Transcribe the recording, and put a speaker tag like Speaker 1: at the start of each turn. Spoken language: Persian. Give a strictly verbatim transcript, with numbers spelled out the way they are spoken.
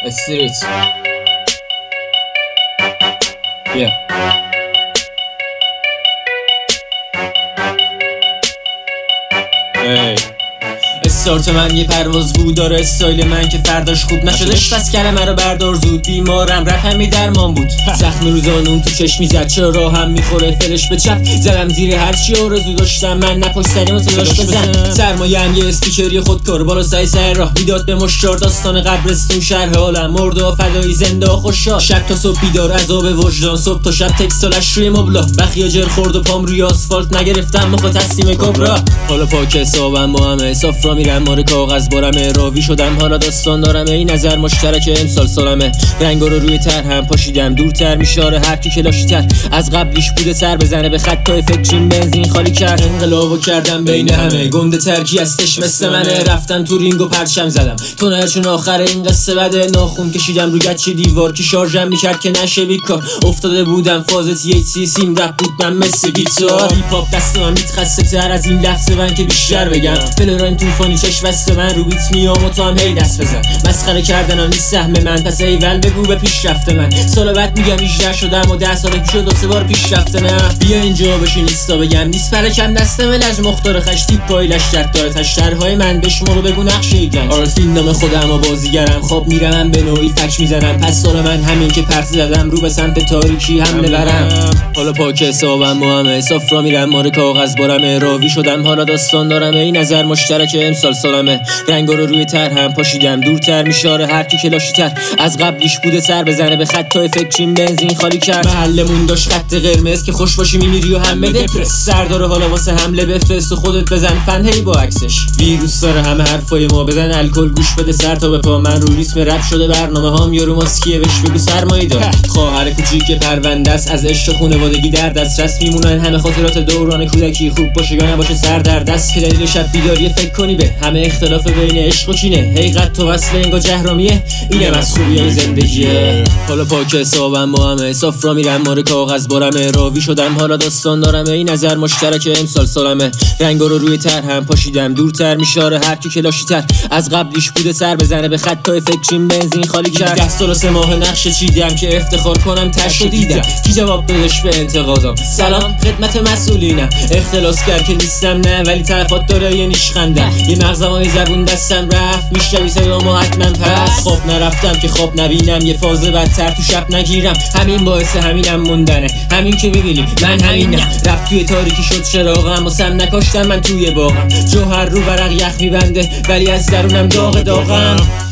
Speaker 1: Street. Yeah. Hey. استارت من یه پرواز بود، داره استایل من که فرداش خوب نشدش، پس کلمه رو بردار زود. بیمارم رپ همی درمان بود، زخم روزانون تو چشم میزد، چرا هم میخوره فلش به چپ. زدم زیر هرچی آرزو داشتم من، نپشت سریم و صداش بزن. سرمایه‌ام یه اسپیکری خودکار بالا سای سر راه میداد به مشتار، داستان قبرستون شرح عالم مرد و فدایی زنده خوشا. شب تا صبح بیدار عذاب وجدان، صبح تا شب تکستالش روی مبلا. بخیه جر خورد و پام روی آسفالت، نگرفتم مخو تسلیم کبرا. حالا پاک حسابم با همه صفرا میرم مار کاغذ بارمه، راوی شدم حالا داستان دارم. این نظر مشترک امسال سالمه، رنگا رو روی تر هم پاشیدم دورتر میشاره هر کی کلاشی تر از قبلیش بوده. سر بزنه به خطای فکریم بنزین خالی کرد، انقلابو کردم بین همه. گنده ترکی هستش مثل منه، رفتم تو رینگ و پرچم زدم تو نرچون آخر این قصه بده. ناخون کشیدم رو گچ دیوار که شارژم میکرد که نشه بیکار. افتاده بودم فاز تی اچ سی، سیم رپ بود من مثل گیتار. هیپ هاپ دست من میتخصصه تر از این لفظ من که بیشتر بگم. فلوران طوفانی چش وست من رو بیت میام و تو هم هی دست بزن. مسخره کردنم نیست سهم من، پس ایول بگو به پیشرفت من. سال بعد میگم هجده شدم و ده سال پیش دو سه بار پیشرفته. نه بیا اینجا بشین نیستا بگم، نیست پرکم دستم لج مختار خش تیپ پای لشتر داره تشترهای من بشمارو بگو نقشه گنج. آره فیلم خودم و بازیگرم، خواب میرم به نوعی فک میزنم. پس سال من همین که پرت زدم رو به سمت تاریکی حمله برم. حالا پاک حسابم با همه صفرا میرم مار کاغذ بارمه، راوی شدم حالا داستان دارم. این نظر مشترک امسال سالمه، رنگا رو روی تر هم پاشیدم دورتر میشاره هر کی کلاشی تر از قبلیش بوده. سر بزنه به خطای فکریم بنزین خالی کرد. محلمون داشت خط قرمز که خوش باشی میمیری و همه دپرس. سردار حالا واسه حمله بفرست و خودت بزن فن هی با عکسش. ویروس داره همه حرفای ما، بزن الکل گوش بده سر تا به پا. من رو ریتم رپ شده برنامه هام، یارو ماسکیه بهش بگو سرمایه دار. خواهر کوچیک پرونده است، از عشق خانوادگی در دسترس میمونن همه خاطرات دوران کودکی. خوب باشه یا نباشه سر در دست، که دلیل شب بیداری فکر کنی به همه اختلاف بین عشق و کینه. حقیقت تو وصل انگا جهرامیه، اینم از خوبیای زندگیه. حالا پاک حسابم با همه صفرا میرم مار کاغذ بارمه، راوی شدم حالا داستان دارم. این نظر مشترک امسال سالمه، رنگا رو روی تر هم پاشیدم دورتر میشاره هر کی کلاشی تر از قبلیش بوده. سر بزنه به خطای فکریم بنزین خالی کرد. ده سال و سه ماه نقشه چیدم که افتخار کنم تشو دیدم. کی جواب بدش به انتقادم؟ سلام خدمت مسئولینم. اختلاس کرد که نیستم نه، ولی طرفات داره یه نیشخندم. یه مغزمای زبون دستم رفت میشنوی صدامو حتما پس. خواب نرفتم که خواب نبینم، یه فاز بدتر تو شب نگیرم. همین باعث همینم موندنه، همین که میبینی من همینم. رفت توی تاریکی شد چراغم و سم نکاشتم من توی باغم. جوهر رو برق یخ میبنده ولی از درونم داغ داغم.